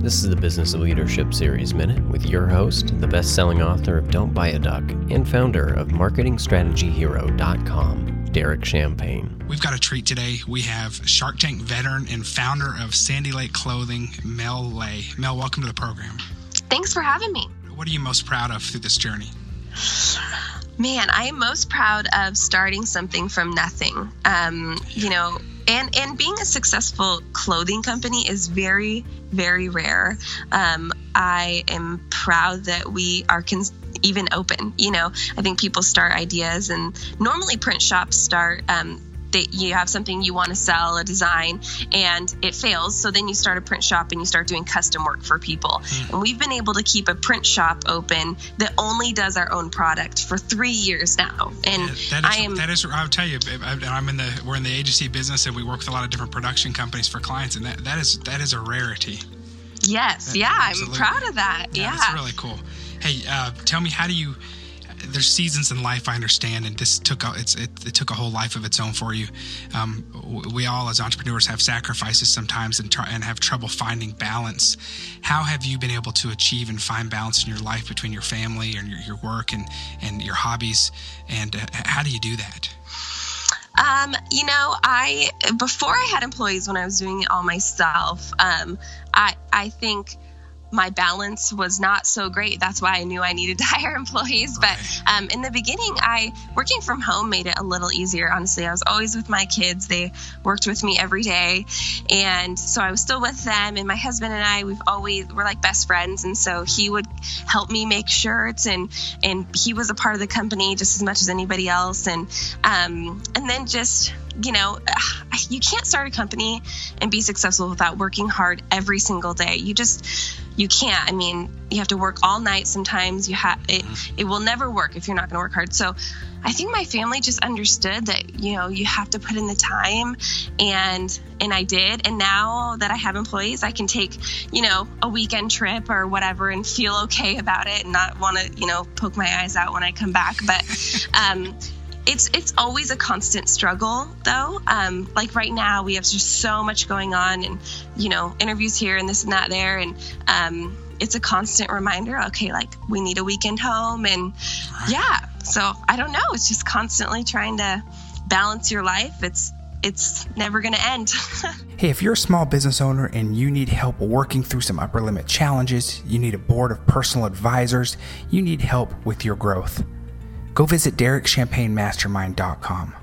This is the Business of Leadership Series Minute with your host, the best-selling author of Don't Buy a Duck and founder of MarketingStrategyHero.com, Derek Champagne. We've got a treat today. We have Shark Tank veteran and founder of Sandy Lake Clothing, Mel Lay. Mel, welcome to the program. Thanks for having me. What are you most proud of through this journey? Man, I am most proud of starting something from nothing. And being a successful clothing company is very, very rare. I am proud that we are even open. I think people start ideas, and normally print shops start you have something you want to sell, a design, and it fails. So then you start a print shop and you start doing custom work for people. And we've been able to keep a print shop open that only does our own product for 3 years now. And I'll tell you, we're in the agency business, and we work with a lot of different production companies for clients, and that is a rarity. Yes. I'm proud of that. Yeah. That's really cool. Hey, tell me, there's seasons in life, I understand, and this took it took a whole life of its own for you. We all, as entrepreneurs, have sacrifices sometimes and have trouble finding balance. How have you been able to achieve and find balance in your life between your family and your work and your hobbies? And how do you do that? Before I had employees, when I was doing it all myself, I think my balance was not so great. That's why I knew I needed to hire employees. But in the beginning, working from home made it a little easier. Honestly, I was always with my kids. They worked with me every day. And so I was still with them. And my husband and I, we're like best friends. And so he would help me make shirts, and he was a part of the company just as much as anybody else. And then just, you can't start a company and be successful without working hard every single day. You can't. I mean, you have to work all night sometimes. It will never work if you're not going to work hard. So I think my family just understood that, you have to put in the time, and I did. And now that I have employees, I can take, a weekend trip or whatever and feel okay about it and not want to, poke my eyes out when I come back. But, It's always a constant struggle, though. Like right now, we have just so much going on, and interviews here and this and that there, and it's a constant reminder. Okay, like we need a weekend home, and So I don't know. It's just constantly trying to balance your life. It's never going to end. Hey, if you're a small business owner and you need help working through some upper limit challenges, you need a board of personal advisors, you need help with your growth, go visit DerekChampagneMastermind.com.